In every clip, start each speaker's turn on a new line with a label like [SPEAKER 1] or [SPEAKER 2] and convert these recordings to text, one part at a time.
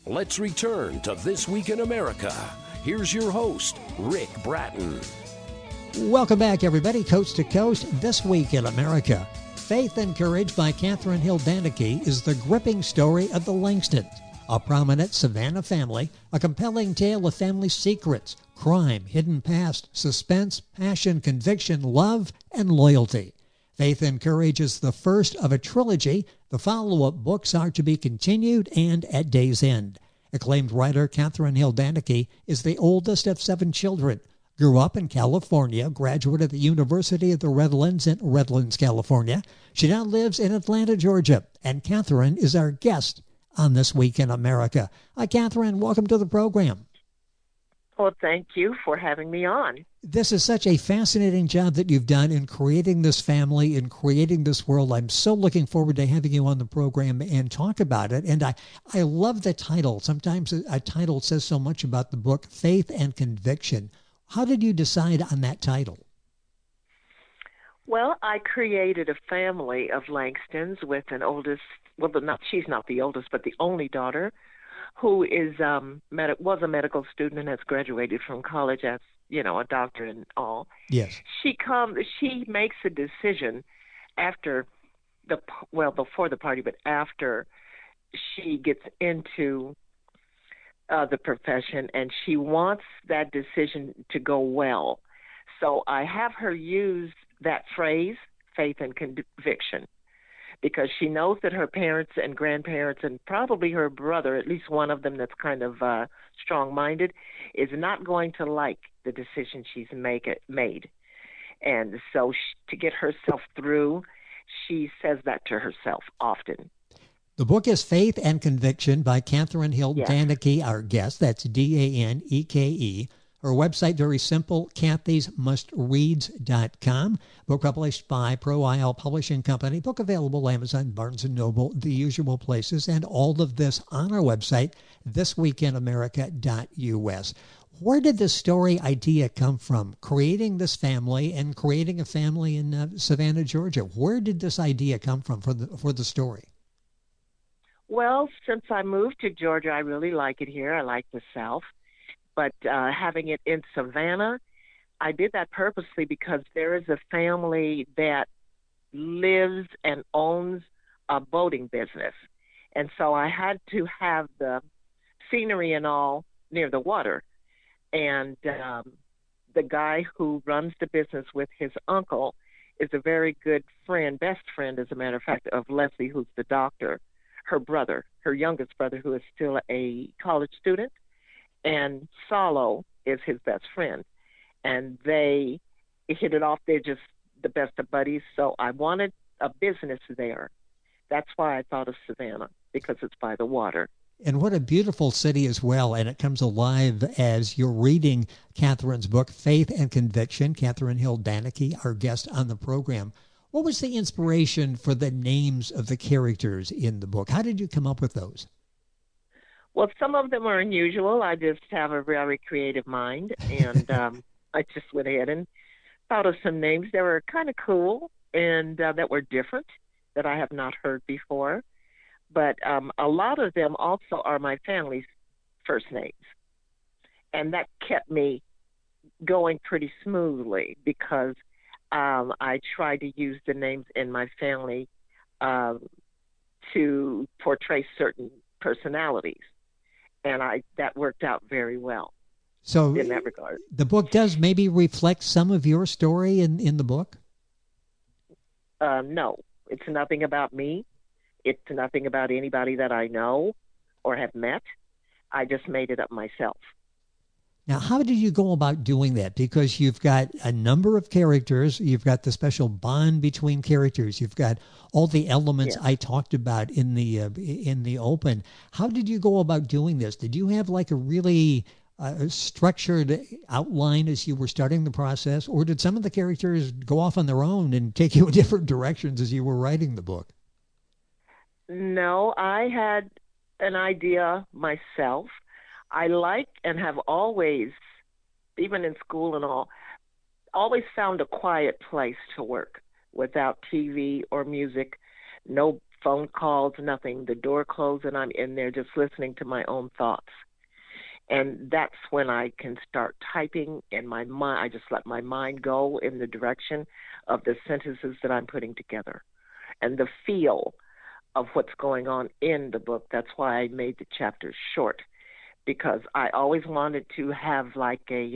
[SPEAKER 1] Let's return to This Week in America. Here's your host, Rick Bratton.
[SPEAKER 2] Welcome back, everybody, coast to coast, This Week in America. Faith and Courage by Catherine Hill Daneke is the gripping story of the Langstons, a prominent Savannah family, a compelling tale of family secrets, crime, hidden past, suspense, passion, conviction, love, and loyalty. Faith and Courage is the first of a trilogy. The follow-up books are to be continued and at day's end. Acclaimed writer Catherine Hill Daneke is the oldest of 7 children. Grew up in California, graduate at the University of the Redlands in Redlands, California. She now lives in Atlanta, Georgia, and Catherine is our guest on This Week in America. Hi, Catherine. Welcome to the program.
[SPEAKER 3] Well, thank you for having me on.
[SPEAKER 2] This is such a fascinating job that you've done in creating this family, in creating this world. I'm so looking forward to having you on the program and talk about it. And I love the title. Sometimes a title says so much about the book, Faith and Conviction. How did you decide on that title?
[SPEAKER 3] Well, I created a family of Langstons with an oldest, well, she's not the oldest, but the only daughter, who is was a medical student and has graduated from college as, a doctor and all.
[SPEAKER 2] Yes.
[SPEAKER 3] She makes a decision after before the party, but after she gets into the profession, and she wants that decision to go well. So I have her use that phrase, faith and conviction, because she knows that her parents and grandparents and probably her brother, at least one of them that's kind of strong-minded, is not going to like the decision she's made. And so to get herself through, she says that to herself often.
[SPEAKER 2] The book is Faith and Conviction by Catherine Hill Daneke, our guest. That's Daneke. Her website, very simple, cathysmustreads.com. Book published by Pro IL Publishing Company. Book available Amazon, Barnes & Noble, the usual places, and all of this on our website, thisweekinamerica.us. Where did the story idea come from, creating this family and creating a family in Savannah, Georgia? Where did this idea come from for the story?
[SPEAKER 3] Well, since I moved to Georgia, I really like it here. I like the South. But having it in Savannah, I did that purposely because there is a family that lives and owns a boating business. And so I had to have the scenery and all near the water. And the guy who runs the business with his uncle is a very good friend, best friend, as a matter of fact, of Leslie, who's the doctor, her brother, her youngest brother, who is still a college student. And Salo is his best friend. And they hit it off. They're just the best of buddies. So I wanted a business there. That's why I thought of Savannah, because it's by the water.
[SPEAKER 2] And what a beautiful city as well. And it comes alive as you're reading Catherine's book, Faith and Conviction. Catherine Hill Daneke, our guest on the program. What was the inspiration for the names of the characters in the book? How did you come up with those?
[SPEAKER 3] Well, some of them are unusual. I just have a very creative mind, and I just went ahead and thought of some names that were kind of cool and that were different, that I have not heard before. But a lot of them also are my family's first names, and that kept me going pretty smoothly because I try to use the names in my family to portray certain personalities. And that worked out very well. So in that regard.
[SPEAKER 2] The book does maybe reflect some of your story in the book?
[SPEAKER 3] No, it's nothing about me. It's nothing about anybody that I know or have met. I just made it up myself.
[SPEAKER 2] Now, how did you go about doing that? Because you've got a number of characters. You've got the special bond between characters. You've got all the elements I talked about in the open. How did you go about doing this? Did you have like a really structured outline as you were starting the process? Or did some of the characters go off on their own and take you in different directions as you were writing the book?
[SPEAKER 3] No, I had an idea myself. I like and have always, even in school and all, always found a quiet place to work without TV or music, no phone calls, nothing. The door closed, and I'm in there just listening to my own thoughts. And that's when I can start typing in my mind. I just let my mind go in the direction of the sentences that I'm putting together and the feel of what's going on in the book. That's why I made the chapters short, because I always wanted to have like a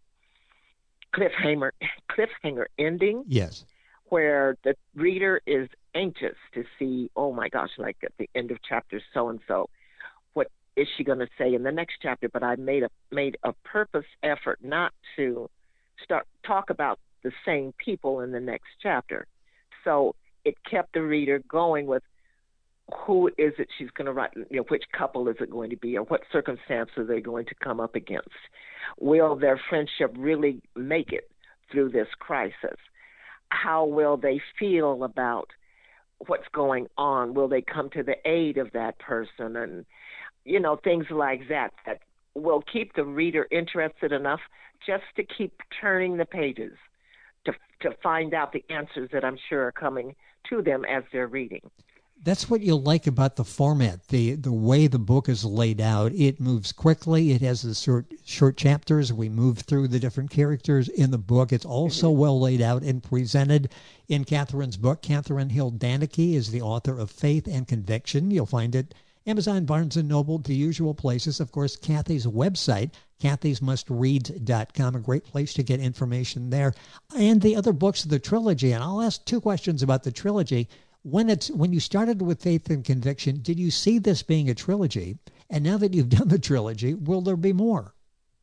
[SPEAKER 3] cliffhanger ending.
[SPEAKER 2] Yes.
[SPEAKER 3] Where the reader is anxious to see, oh my gosh, like at the end of chapter so-and-so, what is she going to say in the next chapter? But I made a purpose effort not to talk about the same people in the next chapter. So it kept the reader going with, who is it she's going to write, which couple is it going to be, or what circumstances are they going to come up against? Will their friendship really make it through this crisis? How will they feel about what's going on? Will they come to the aid of that person? And, things like that will keep the reader interested enough just to keep turning the pages to find out the answers that I'm sure are coming to them as they're reading.
[SPEAKER 2] That's what you like about the format, the way the book is laid out. It moves quickly. It has the short chapters. We move through the different characters in the book. It's also well laid out and presented in Catherine's book. Catherine Hill Dandeke is the author of Faith and Conviction. You'll find it Amazon, Barnes & Noble, the usual places. Of course, Kathy's website, kathysmustread.com, a great place to get information there. And the other books of the trilogy. And I'll ask two questions about the trilogy. When you started with Faith and Conviction, did you see this being a trilogy? And now that you've done the trilogy, will there be more?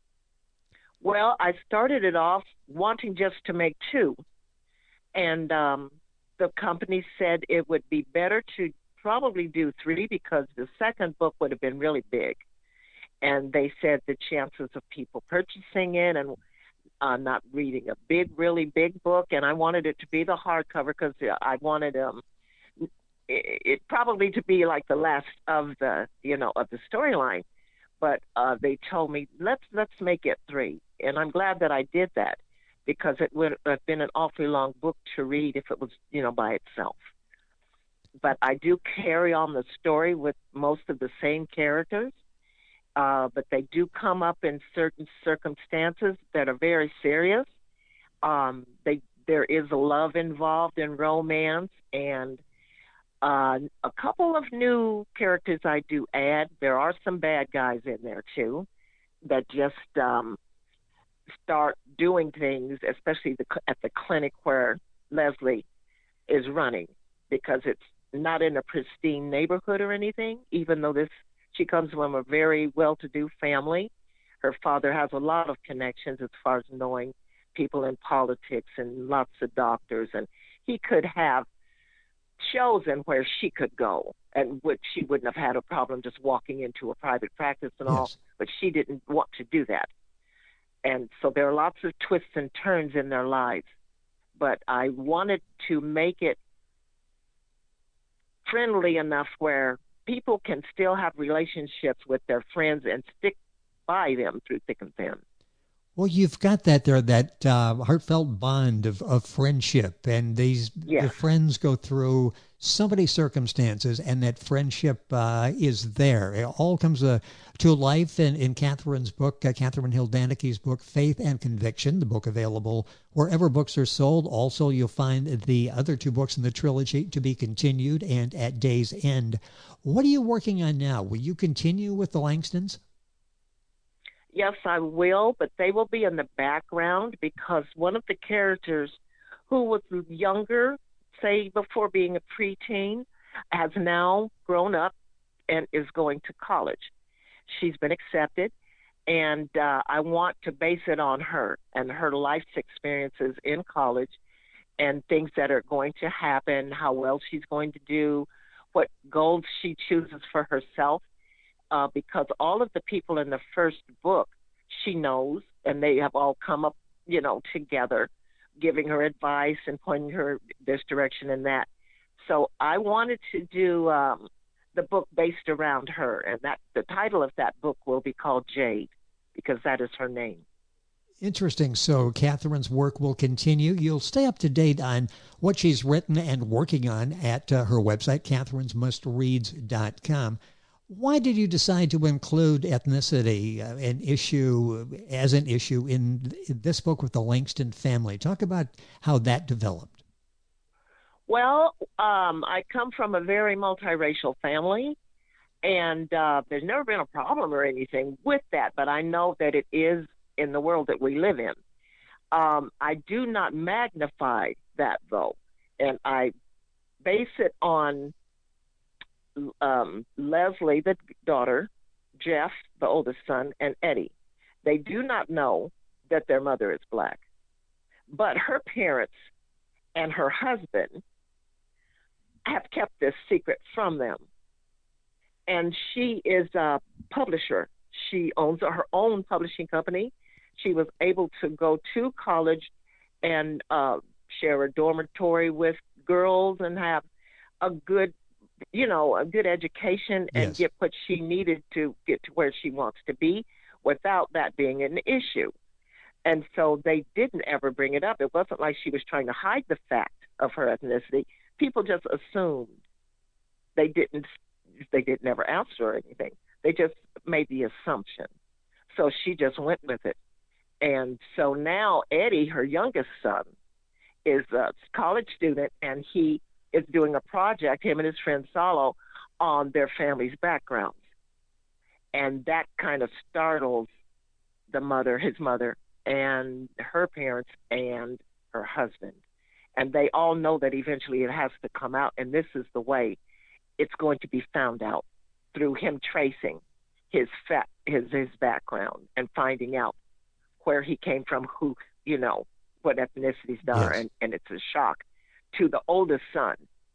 [SPEAKER 3] Well, I started it off wanting just to make two. And the company said it would be better to probably do three because the second book would have been really big. And they said the chances of people purchasing it and not reading a really big book. And I wanted it to be the hardcover because I wanted it probably to be like the last of the of the storyline, but they told me let's make it three, and I'm glad that I did that because it would have been an awfully long book to read if it was by itself. But I do carry on the story with most of the same characters, but they do come up in certain circumstances that are very serious. There is a love involved in romance and a couple of new characters I do add. There are some bad guys in there, too, that just start doing things, especially at the clinic where Leslie is running, because it's not in a pristine neighborhood or anything, even though she comes from a very well-to-do family. Her father has a lot of connections as far as knowing people in politics and lots of doctors, and he could have chosen where she could go, and she wouldn't have had a problem just walking into a private practice and all, but she didn't want to do that. And so there are lots of twists and turns in their lives. But I wanted to make it friendly enough where people can still have relationships with their friends and stick by them through thick and thin.
[SPEAKER 2] Well, you've got that there, that heartfelt bond of friendship, and the friends go through so many circumstances, and that friendship is there. It all comes to life in Catherine's book, Catherine Hill Dandeke's book, Faith and Conviction, the book available wherever books are sold. Also, you'll find the other two books in the trilogy, To Be Continued and At Day's End. What are you working on now? Will you continue with the Langstons?
[SPEAKER 3] Yes, I will, but they will be in the background because one of the characters who was younger, say before being a preteen, has now grown up and is going to college. She's been accepted, and I want to base it on her and her life's experiences in college and things that are going to happen, how well she's going to do, what goals she chooses for herself. Because all of the people in the first book she knows, and they have all come up, together, giving her advice and pointing her this direction and that. So I wanted to do the book based around her, and that the title of that book will be called Jade, because that is her name.
[SPEAKER 2] Interesting. So Catherine's work will continue. You'll stay up to date on what she's written and working on at her website, catherinesmustreads.com. Why did you decide to include ethnicity as an issue in this book with the Langston family? Talk about how that developed.
[SPEAKER 3] Well, I come from a very multiracial family, and there's never been a problem or anything with that, but I know that it is in the world that we live in. I do not magnify that, though, and I base it on Leslie, the daughter, Jeff, the oldest son, and Eddie. They do not know that their mother is black, but her parents and her husband have kept this secret from them. And she is a publisher. She owns her own publishing company. She was able to go to college and share a dormitory with girls and have a good education and
[SPEAKER 2] Yes.
[SPEAKER 3] get what she needed to get to where she wants to be without that being an issue. And so they didn't ever bring it up. It wasn't like she was trying to hide the fact of her ethnicity. People just assumed. They didn't ever ask her or anything. They just made the assumption. So she just went with it. And so now Eddie, her youngest son, is a college student, and he is doing a project, him and his friend Salo, on their family's backgrounds. And that kind of startles his mother, and her parents, and her husband. And they all know that eventually it has to come out, and this is the way it's going to be found out, through him tracing his background and finding out where he came from, what ethnicities they are,
[SPEAKER 2] Yes.
[SPEAKER 3] and it's a shock to the oldest son,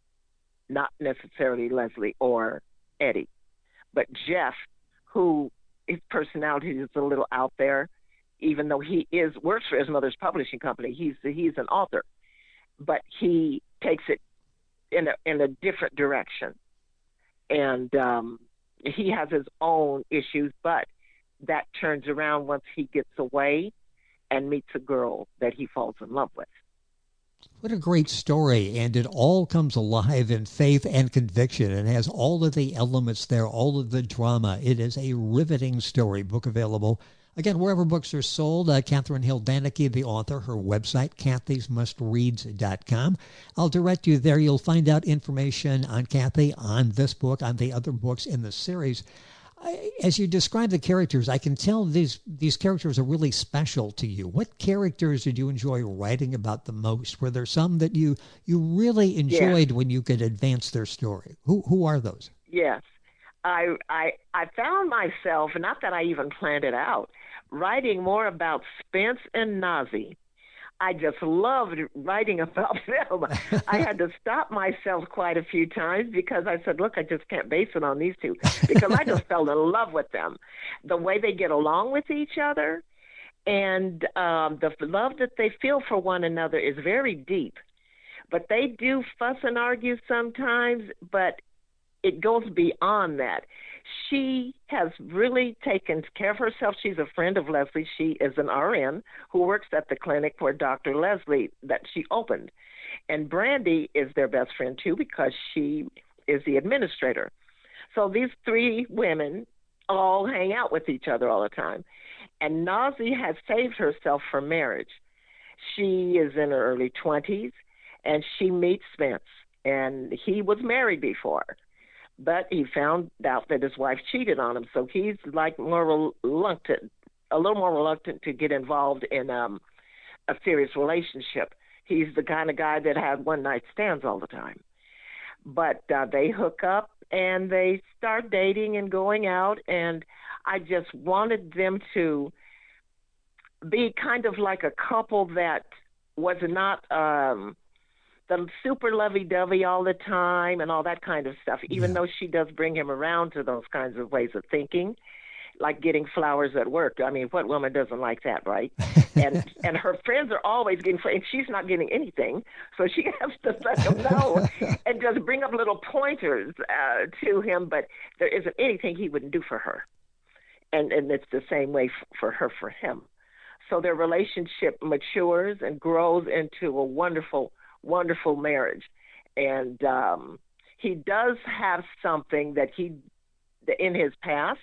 [SPEAKER 3] not necessarily Leslie or Eddie, but Jeff, who his personality is a little out there, even though he works for his mother's publishing company. He's an author, but he takes it in a different direction, and he has his own issues, but that turns around once he gets away and meets a girl that he falls in love with.
[SPEAKER 2] What a great story, and it all comes alive in faith and conviction and has all of the elements there, all of the drama. It is a riveting story. Book available, again, wherever books are sold. Catherine Hill Danicke, the author, her website, cathysmustreads.com. I'll direct you there. You'll find out information on Cathy, on this book, on the other books in the series. As you describe the characters, I can tell these characters are really special to you. What characters did you enjoy writing about the most? Were there some that you really enjoyed when you could advance their story? Who are those?
[SPEAKER 3] Yes. I found myself, not that I even planned it out, writing more about Spence and Nazi. I just loved writing about them. I had to stop myself quite a few times because I said, look, I just can't base it on these two, because I just fell in love with them. The way they get along with each other, and the love that they feel for one another is very deep. But they do fuss and argue sometimes, but it goes beyond that. She has really taken care of herself. She's a friend of Leslie. She is an RN who works at the clinic for Dr. Leslie that she opened. And Brandy is their best friend, too, because she is the administrator. So these three women all hang out with each other all the time. And Nazi has saved herself for marriage. She is in her early 20s, and she meets Spence. And he was married before, but he found out that his wife cheated on him. So he's like a little more reluctant to get involved in a serious relationship. He's the kind of guy that had one-night stands all the time. But they hook up and they start dating and going out, and I just wanted them to be kind of like a couple that was not the super lovey-dovey all the time and all that kind of stuff, even though she does bring him around to those kinds of ways of thinking, like getting flowers at work. I mean, what woman doesn't like that, right? And her friends are always getting flowers, and she's not getting anything, so she has to let him know and just bring up little pointers to him, but there isn't anything he wouldn't do for her. And it's the same way for her for him. So their relationship matures and grows into a wonderful, wonderful marriage. And he does have something that he, in his past,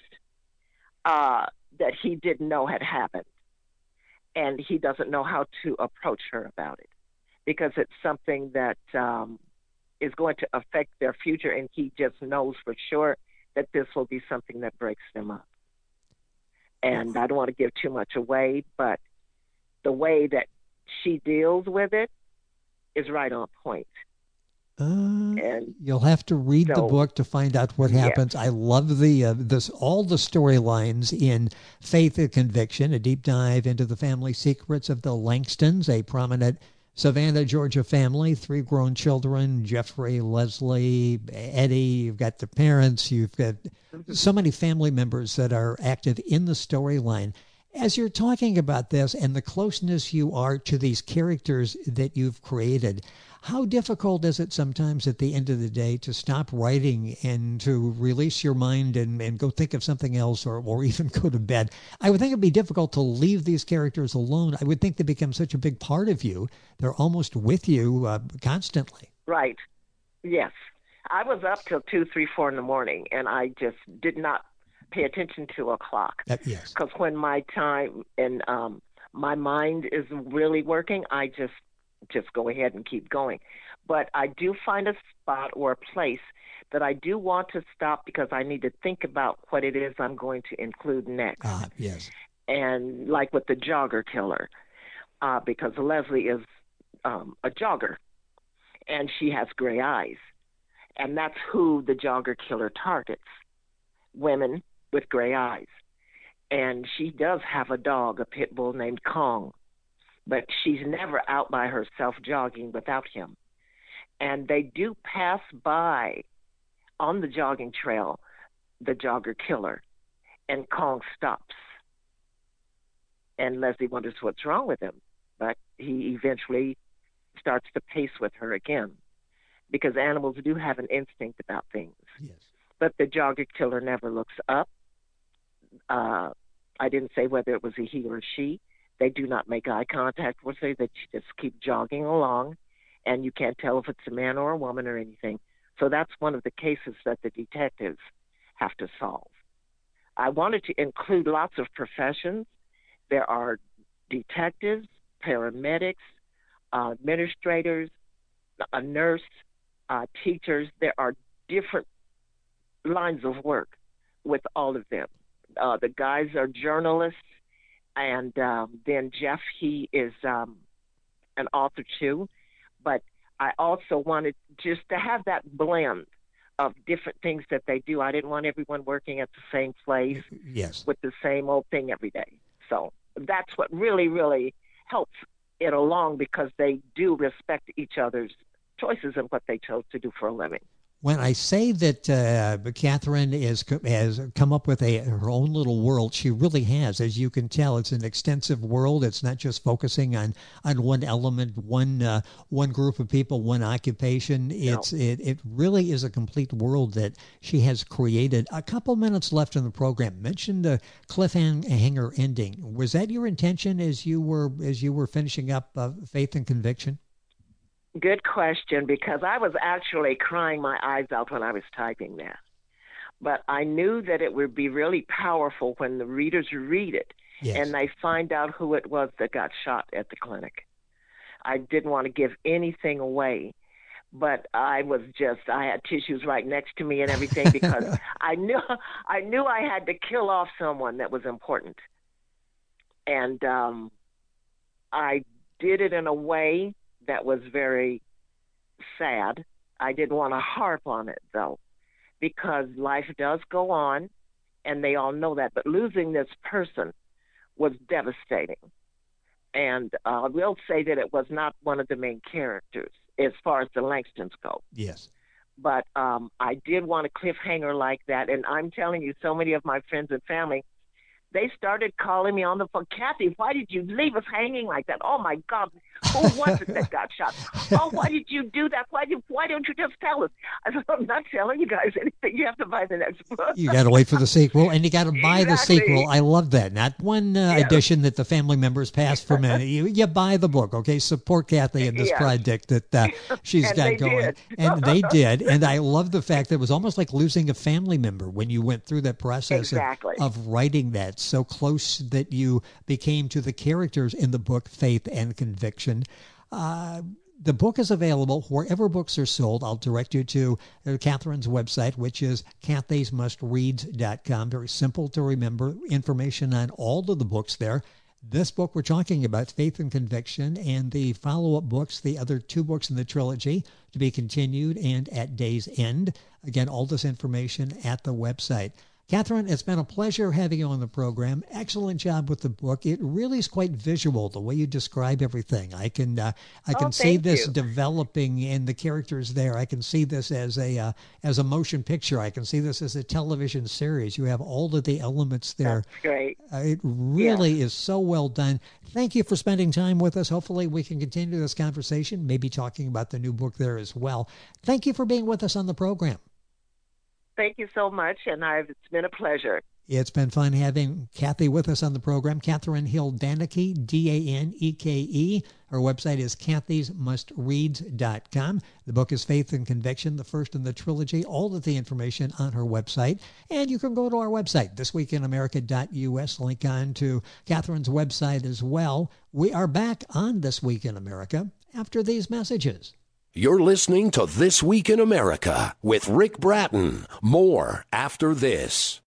[SPEAKER 3] that he didn't know had happened. And he doesn't know how to approach her about it because it's something that is going to affect their future. And he just knows for sure that this will be something that breaks them up. And I don't want to give too much away, but the way that she deals with it is right on point.
[SPEAKER 2] And you'll have to read the book to find out what happens. Yes. I love all the storylines in Faith and Conviction, a deep dive into the family secrets of the Langstons, a prominent Savannah, Georgia family, 3 grown children, Jeffrey, Leslie, Eddie. You've got the parents. You've got so many family members that are active in the storyline. As you're talking about this and the closeness you are to these characters that you've created, how difficult is it sometimes at the end of the day to stop writing and to release your mind and go think of something else or even go to bed? I would think it'd be difficult to leave these characters alone. I would think they become such a big part of you. They're almost with you constantly.
[SPEAKER 3] Right. Yes. I was up till 2, 3, 4 in the morning, and I just did not pay attention to a clock.
[SPEAKER 2] Yes.
[SPEAKER 3] Because when my time and my mind is really working, I just go ahead and keep going. But I do find a spot or a place that I do want to stop because I need to think about what it is I'm going to include next.
[SPEAKER 2] Yes.
[SPEAKER 3] And like with the jogger killer, because Leslie is a jogger, and she has gray eyes. And that's who the jogger killer targets, women with gray eyes. And she does have a dog, a pit bull named Kong. But she's never out by herself jogging without him. And they do pass by on the jogging trail the jogger killer, and Kong stops. And Leslie wonders what's wrong with him. But he eventually starts to pace with her again, because animals do have an instinct about things.
[SPEAKER 2] Yes.
[SPEAKER 3] But the jogger killer never looks up. I didn't say whether it was a he or she. They do not make eye contact with her. They just keep jogging along, and you can't tell if it's a man or a woman or anything. So that's one of the cases that the detectives have to solve. I wanted to include lots of professions. There are detectives, paramedics, administrators, a nurse, teachers. There are different lines of work with all of them. The guys are journalists. And then Jeff, he is an author too. But I also wanted just to have that blend of different things that they do. I didn't want everyone working at the same place with the same old thing every day. So that's what really, really helps it along, because they do respect each other's choices and what they chose to do for a living.
[SPEAKER 2] When I say that Catherine has come up with her own little world, she really has. As you can tell, it's an extensive world. It's not just focusing on one element, one group of people, one occupation.
[SPEAKER 3] No.
[SPEAKER 2] It really is a complete world that she has created. A couple minutes left in the program. Mention the cliffhanger ending. Was that your intention as you were finishing up Faith and Conviction?
[SPEAKER 3] Good question, because I was actually crying my eyes out when I was typing that. But I knew that it would be really powerful when the readers read it and they find out who it was that got shot at the clinic. I didn't want to give anything away, but I had tissues right next to me and everything, because I knew I had to kill off someone that was important. And I did it in a way that was very sad. I didn't want to harp on it, though, because life does go on, and they all know that. But losing this person was devastating. And I will say that it was not one of the main characters as far as the Langstons go.
[SPEAKER 2] Yes.
[SPEAKER 3] But I did want a cliffhanger like that. And I'm telling you, so many of my friends and family, they started calling me on the phone, Kathy, why did you leave us hanging like that? Oh, my God, Who was it that got shot? Oh, why did you do that? Why don't you just tell us? I said, I'm not telling you guys anything. You have to buy the next book.
[SPEAKER 2] You got to wait for the sequel, and you got to buy the
[SPEAKER 3] Exactly.
[SPEAKER 2] sequel. I love that. Not one edition that the family members pass from it. You buy the book, okay? Support Kathy in this
[SPEAKER 3] Yes.
[SPEAKER 2] project that she's
[SPEAKER 3] And
[SPEAKER 2] got
[SPEAKER 3] they
[SPEAKER 2] going.
[SPEAKER 3] did.
[SPEAKER 2] And they did. And I love the fact that it was almost like losing a family member when you went through that process
[SPEAKER 3] Exactly.
[SPEAKER 2] of writing that, so close that you became to the characters in the book, Faith and Conviction. The book is available wherever books are sold. I'll direct you to Catherine's website, which is kathysmustreads.com. Very simple to remember. Information on all of the books there. This book we're talking about, Faith and Conviction, and the follow-up books, the other 2 books in the trilogy, to be continued and At Day's End. Again, all this information at the website. Catherine, it's been a pleasure having you on the program. Excellent job with the book. It really is quite visual, the way you describe everything. I can see
[SPEAKER 3] thank
[SPEAKER 2] this
[SPEAKER 3] you.
[SPEAKER 2] developing in the characters there. I can see this as a motion picture. I can see this as a television series. You have all of the elements there.
[SPEAKER 3] That's great.
[SPEAKER 2] It really is so well done. Thank you for spending time with us. Hopefully we can continue this conversation, maybe talking about the new book there as well. Thank you for being with us on the program.
[SPEAKER 3] Thank you so much, and it's been a pleasure.
[SPEAKER 2] It's been fun having Kathy with us on the program. Catherine Hill Daneke, Daneke. Her website is kathysmustreads.com. The book is Faith and Conviction, the first in the trilogy. All of the information on her website. And you can go to our website, thisweekinamerica.us. Link on to Catherine's website as well. We are back on This Week in America after these messages.
[SPEAKER 1] You're listening to This Week in America with Rick Bratton. More after this.